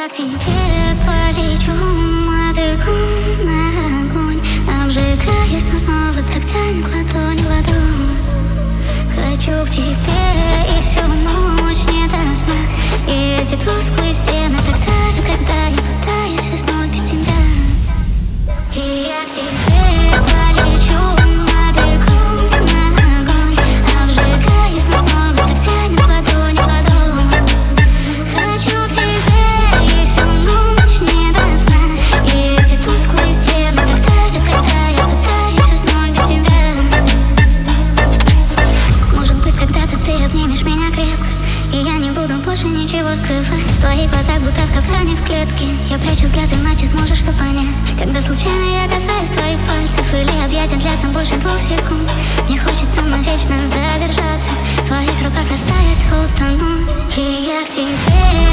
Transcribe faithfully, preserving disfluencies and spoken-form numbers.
я к тебе полечу мотыльком на огонь. Обжигаюсь, но снова так тянет ладонь в ладонь. Хочу к тебе и всю ночь не до сна. И эти тусклые стены так давят, когда я пытаюсь уснуть без тебя. И я к тебе полечу мотыльком на огонь. Обжигаюсь, но снова так тянет ладонь в ладонь. Хочу к тебе и всю ночь не до сна. И эти тусклые стены так давят, когда я пытаюсь уснуть без тебя. Может быть, когда-то ты обнимешь меня крепко, и я не буду больше ничего скрывать. В твоих глазах будто в капкане в клетке. Я прячу взгляд, иначе сможешь что понять. Когда случайно я касаюсь твоих пальцев, или объятия длятся больше двух секунд, мне хочется навечно задержаться, в твоих руках растаять, утонуть. И я к тебе